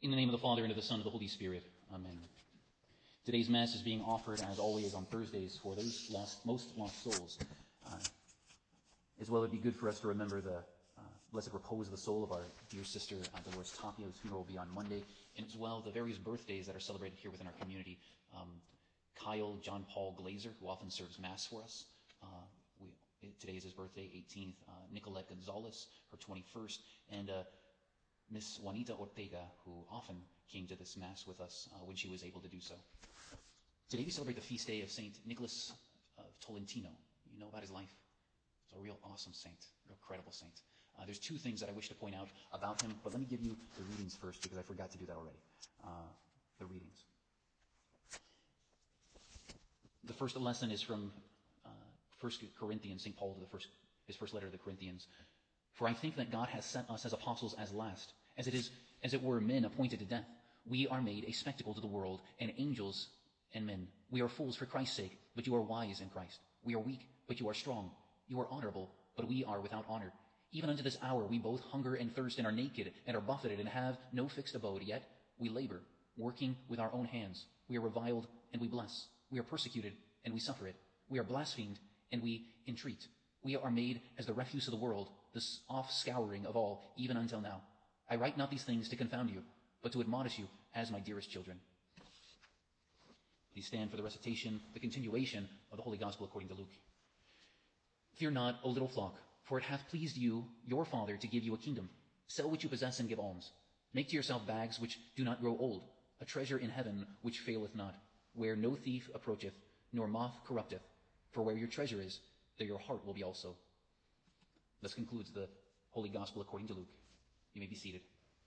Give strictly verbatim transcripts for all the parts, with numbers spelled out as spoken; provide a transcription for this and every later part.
In the name of the Father, and of the Son, and of the Holy Spirit. Amen. Today's Mass is being offered, as always, on Thursdays for those lost, most lost souls. Uh, as well, it would be good for us to remember the uh, blessed repose of the soul of our dear sister, uh, Dolores Tapia, whose funeral will be on Monday, and as well the various birthdays that are celebrated here within our community. Um, Kyle John Paul Glazer, who often serves Mass for us. Uh, we, today is his birthday, eighteenth. Uh, Nicolette Gonzalez, her twenty-first. And uh, Miss Juanita Ortega, who often came to this Mass with us uh, when she was able to do so. Today we celebrate the feast day of Saint Nicholas of Tolentino. You know about his life? He's a real awesome saint, a real credible saint. Uh, there's two things that I wish to point out about him, but let me give you the readings first because I forgot to do that already. Uh, the readings. The first lesson is from uh, First Corinthians, Saint Paul to the first, his first letter to the Corinthians. For I think that God has sent us as apostles as last, as it is, as it were men appointed to death. We are made a spectacle to the world, and angels and men. We are fools for Christ's sake, but you are wise in Christ. We are weak, but you are strong. You are honorable, but we are without honor. Even unto this hour we both hunger and thirst and are naked and are buffeted and have no fixed abode, yet we labor, working with our own hands. We are reviled and we bless. We are persecuted and we suffer it. We are blasphemed and we entreat. We are made as the refuse of the world, the off-scouring of all, even until now. I write not these things to confound you, but to admonish you as my dearest children. Please stand for the recitation, the continuation of the Holy Gospel according to Luke. Fear not, O little flock, for it hath pleased you, your Father, to give you a kingdom. Sell what you possess and give alms. Make to yourself bags which do not grow old, a treasure in heaven which faileth not, where no thief approacheth, nor moth corrupteth. For where your treasure is, there your heart will be also. Thus concludes the Holy Gospel according to Luke. You may be seated.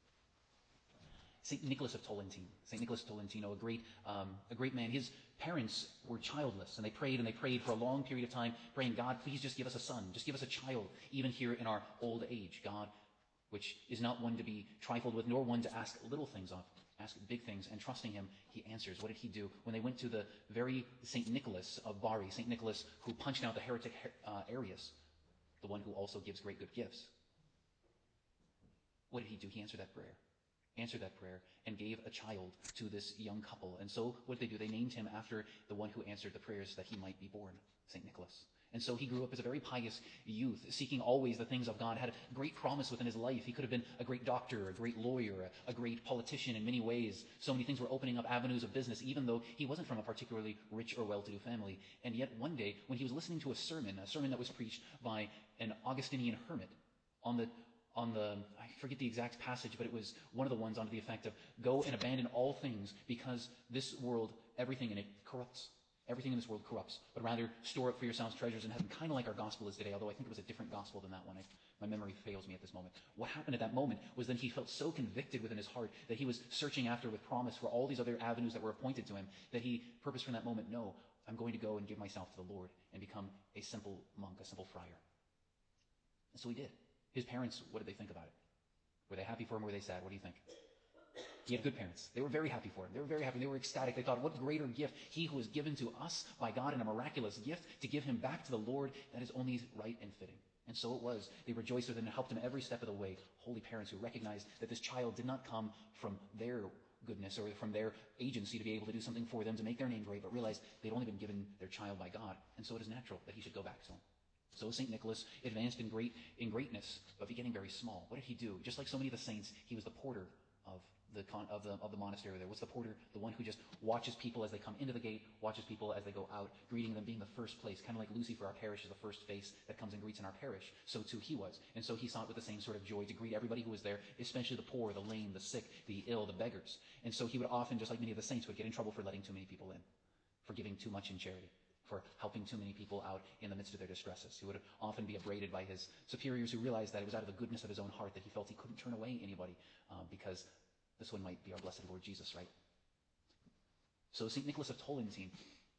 Saint Nicholas of Tolentino. Saint Nicholas of Tolentino, a great, um, a great man. His parents were childless, and they prayed and they prayed for a long period of time, praying, God, please just give us a son, just give us a child, even here in our old age. God, which is not one to be trifled with, nor one to ask little things of, ask big things, and trusting him, he answers. What did he do? When they went to the very Saint Nicholas of Bari, Saint Nicholas who punched out the heretic uh, Arius, the one who also gives great good gifts. What did he do? He answered that prayer. Answered that prayer and gave a child to this young couple. And so what did they do? They named him after the one who answered the prayers that he might be born, Saint Nicholas. And so he grew up as a very pious youth, seeking always the things of God, had a great promise within his life. He could have been a great doctor, a great lawyer, a, a great politician in many ways. So many things were opening up avenues of business, even though he wasn't from a particularly rich or well-to-do family. And yet one day, when he was listening to a sermon, a sermon that was preached by an Augustinian hermit on the on the, I forget the exact passage, but it was one of the ones on the effect of, go and abandon all things because this world, everything in it corrupts. Everything in this world corrupts, but rather store up for yourselves treasures in heaven, kind of like our gospel is today, although I think it was a different gospel than that one. I, my memory fails me at this moment. What happened at that moment was then he felt so convicted within his heart that he was searching after with promise for all these other avenues that were appointed to him, that he purposed from that moment, no, I'm going to go and give myself to the Lord and become a simple monk, a simple friar. And so he did. His parents, what did they think about it? Were they happy for him or were they sad? What do you think? He had good parents. They were very happy for him. They were very happy. They were ecstatic. They thought, what greater gift, he who was given to us by God in a miraculous gift, to give him back to the Lord, that is only right and fitting. And so it was. They rejoiced with him and helped him every step of the way. Holy parents who recognized that this child did not come from their goodness or from their agency to be able to do something for them to make their name great, but realized they'd only been given their child by God. And so it is natural that he should go back to him. So Saint Nicholas advanced in great in greatness, but beginning very small. What did he do? Just like so many of the saints, he was the porter of the of the of the monastery there. What's the porter? The one who just watches people as they come into the gate, watches people as they go out, greeting them, being the first place. Kind of like Lucy for our parish is the first face that comes and greets in our parish. So too he was. And so he saw it with the same sort of joy to greet everybody who was there, especially the poor, the lame, the sick, the ill, the beggars. And so he would often, just like many of the saints, would get in trouble for letting too many people in, for giving too much in charity, for helping too many people out in the midst of their distresses. He would often be upbraided by his superiors who realized that it was out of the goodness of his own heart that he felt he couldn't turn away anybody um, because this one might be our blessed Lord Jesus, right? So Saint Nicholas of Tolentino,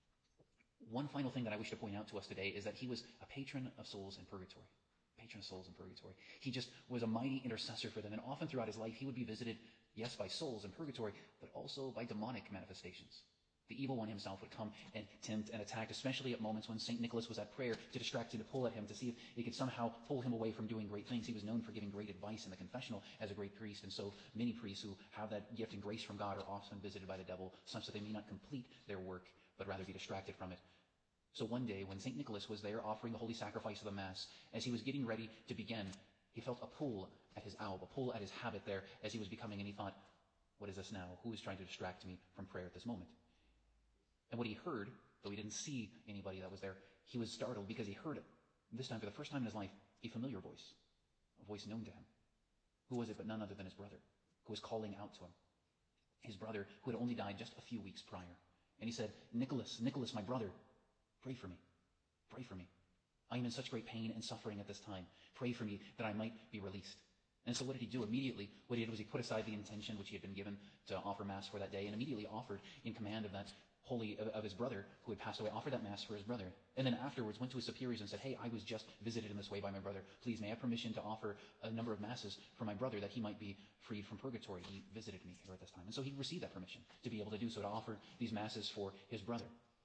one final thing that I wish to point out to us today is that he was a patron of souls in purgatory. Patron of souls in purgatory. He just was a mighty intercessor for them, and often throughout his life he would be visited, yes, by souls in purgatory, but also by demonic manifestations. The evil one himself would come and tempt and attack, especially at moments when Saint Nicholas was at prayer, to distract and to pull at him, to see if he could somehow pull him away from doing great things. He was known for giving great advice in the confessional as a great priest, and so many priests who have that gift and grace from God are often visited by the devil, such that they may not complete their work, but rather be distracted from it. So one day, when Saint Nicholas was there offering the holy sacrifice of the Mass, as he was getting ready to begin, he felt a pull at his alb, a pull at his habit there as he was becoming, and he thought, what is this now? Who is trying to distract me from prayer at this moment? And what he heard, though he didn't see anybody that was there, he was startled because he heard it. This time, for the first time in his life, a familiar voice, a voice known to him. Who was it but none other than his brother, who was calling out to him? His brother, who had only died just a few weeks prior. And he said, Nicholas, Nicholas, my brother, pray for me. Pray for me. I am in such great pain and suffering at this time. Pray for me that I might be released. And so what did he do? Immediately, what he did was he put aside the intention which he had been given to offer Mass for that day, and immediately offered in command of that holy, of, of his brother who had passed away, offered that Mass for his brother. And then afterwards went to his superiors and said, hey, I was just visited in this way by my brother. Please, may I have permission to offer a number of Masses for my brother that he might be freed from purgatory? He visited me here at this time. And so he received that permission to be able to do so, to offer these Masses for his brother.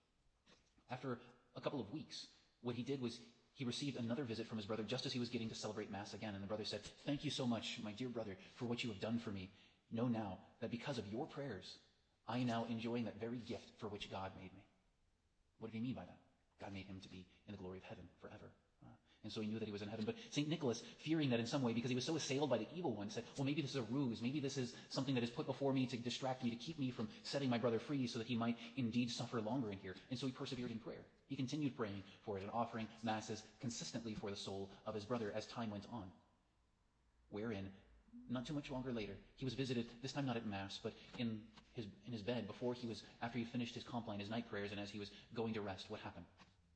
After a couple of weeks, what he did was he received another visit from his brother just as he was getting to celebrate Mass again. And the brother said, thank you so much, my dear brother, for what you have done for me. Know now that because of your prayers, I am now enjoying that very gift for which God made me. What did he mean by that? God made him to be in the glory of heaven forever. Uh, and so he knew that he was in heaven. But Saint Nicholas, fearing that in some way, because he was so assailed by the evil one, said, well, maybe this is a ruse. Maybe this is something that is put before me to distract me, to keep me from setting my brother free so that he might indeed suffer longer in here. And so he persevered in prayer. He continued praying for it and offering Masses consistently for the soul of his brother as time went on. Wherein, not too much longer later, he was visited, this time not at Mass, but in his in his bed before he was, after he finished his compline, his night prayers, and as he was going to rest, what happened?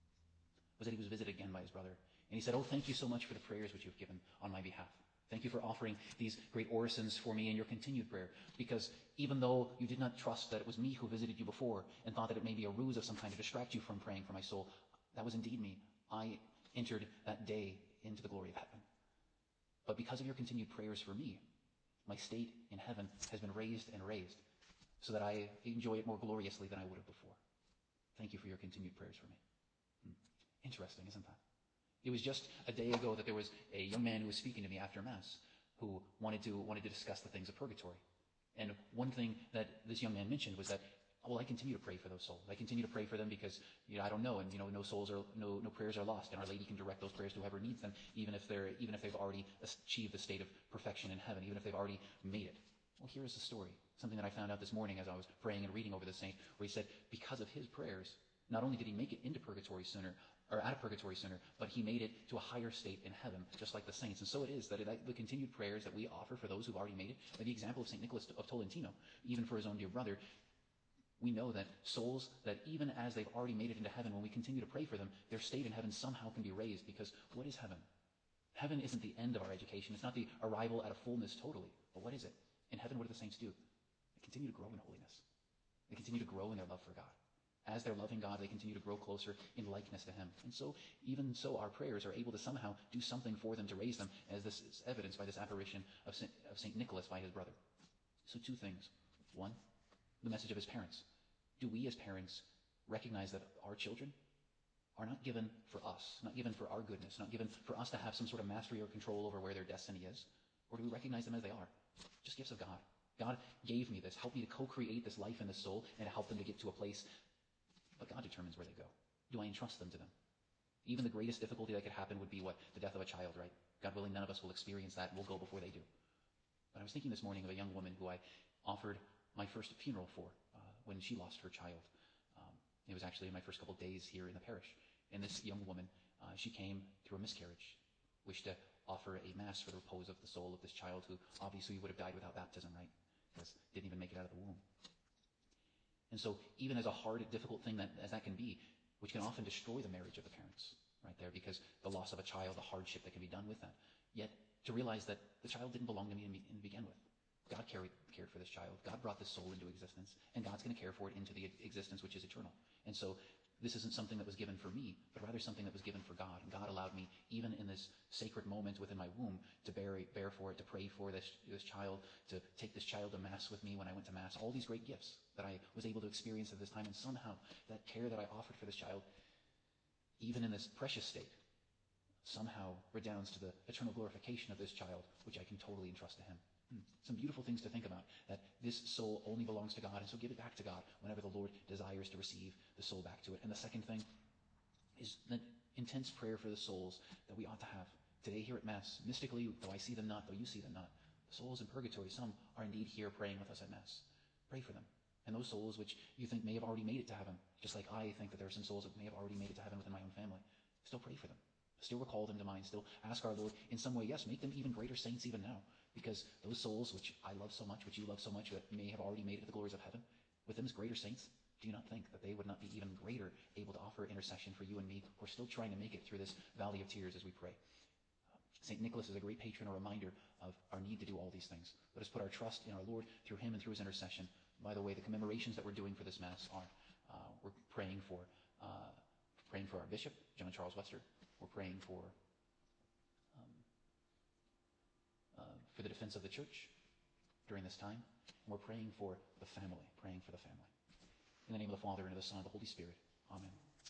Was that he was visited again by his brother. And he said, oh, thank you so much for the prayers which you've given on my behalf. Thank you for offering these great orisons for me in your continued prayer. Because even though you did not trust that it was me who visited you before and thought that it may be a ruse of some kind to distract you from praying for my soul, that was indeed me. I entered that day into the glory of heaven. But because of your continued prayers for me, my state in heaven has been raised and raised so that I enjoy it more gloriously than I would have before. Thank you for your continued prayers for me. Hmm. Interesting, isn't that? It was just a day ago that there was a young man who was speaking to me after Mass who wanted to wanted to discuss the things of purgatory. And one thing that this young man mentioned was that, well, I continue to pray for those souls. I continue to pray for them because, you know, I don't know, and you know, no souls are no no prayers are lost, and Our Lady can direct those prayers to whoever needs them, even if they're even if they've already achieved the state of perfection in heaven, even if they've already made it. Well, here's the story. Something that I found out this morning as I was praying and reading over the saint, where he said, because of his prayers, not only did he make it into purgatory sooner, or out of purgatory sooner, but he made it to a higher state in heaven, just like the saints. And so it is that it, the continued prayers that we offer for those who've already made it, by the example of Saint Nicholas of Tolentino, even for his own dear brother, we know that souls that even as they've already made it into heaven, when we continue to pray for them, their state in heaven somehow can be raised, because what is heaven? Heaven isn't the end of our education. It's not the arrival at a fullness totally. But what is it? In heaven, what do the saints do? They continue to grow in holiness. They continue to grow in their love for God. As they're loving God, they continue to grow closer in likeness to Him. And so, even so, our prayers are able to somehow do something for them to raise them, as this is evidenced by this apparition of Saint, of Saint Nicholas by his brother. So two things. One, the message of his parents. Do we as parents recognize that our children are not given for us, not given for our goodness, not given for us to have some sort of mastery or control over where their destiny is? Or do we recognize them as they are? Just gifts of God. God gave me this, helped me to co-create this life in this soul, and to help them to get to a place. But God determines where they go. Do I entrust them to them? Even the greatest difficulty that could happen would be what? The death of a child, right? God willing, none of us will experience that. We'll go before they do. But I was thinking this morning of a young woman who I offered my first funeral for uh, when she lost her child. Um, it was actually in my first couple of days here in the parish. And this young woman, uh, she came through a miscarriage, wished to offer a Mass for the repose of the soul of this child who obviously would have died without baptism, right? Because didn't even make it out of the womb. And so even as a hard, difficult thing that, as that can be, which can often destroy the marriage of the parents, right there, because the loss of a child, the hardship that can be done with that, yet to realize that the child didn't belong to me to begin with. God carried, cared for this child. God brought this soul into existence, and God's going to care for it into the existence which is eternal. And so this isn't something that was given for me, but rather something that was given for God. And God allowed me, even in this sacred moment within my womb, to bear, bear for it, to pray for this, this child, to take this child to Mass with me when I went to Mass. All these great gifts that I was able to experience at this time. And somehow that care that I offered for this child, even in this precious state, somehow redounds to the eternal glorification of this child, which I can totally entrust to him. Hmm. Some beautiful things to think about, that this soul only belongs to God, and so give it back to God whenever the Lord desires to receive the soul back to it. And the second thing is the intense prayer for the souls that we ought to have. Today here at Mass, mystically, though I see them not, though you see them not, the souls in purgatory, some are indeed here praying with us at Mass. Pray for them. And those souls which you think may have already made it to heaven, just like I think that there are some souls that may have already made it to heaven within my own family, still pray for them. Still recall them to mind, still ask our Lord in some way, yes, make them even greater saints even now, because those souls which I love so much, which you love so much, that may have already made it to the glories of heaven, with them as greater saints, do you not think that they would not be even greater able to offer intercession for you and me, who are still trying to make it through this valley of tears as we pray? Saint Nicholas is a great patron, a reminder of our need to do all these things. Let us put our trust in our Lord through him and through his intercession. By the way, the commemorations that we're doing for this Mass are, uh, we're praying for, uh, praying for our Bishop, John Charles Wester. We're praying for um, uh, for the defense of the Church during this time. And we're praying for the family, praying for the family. In the name of the Father, and of the Son, and of the Holy Spirit. Amen.